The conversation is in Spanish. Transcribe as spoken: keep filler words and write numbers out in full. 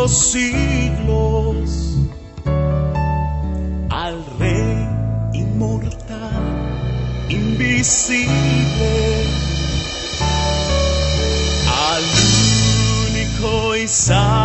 los siglos, al Rey inmortal, invisible, al único y santo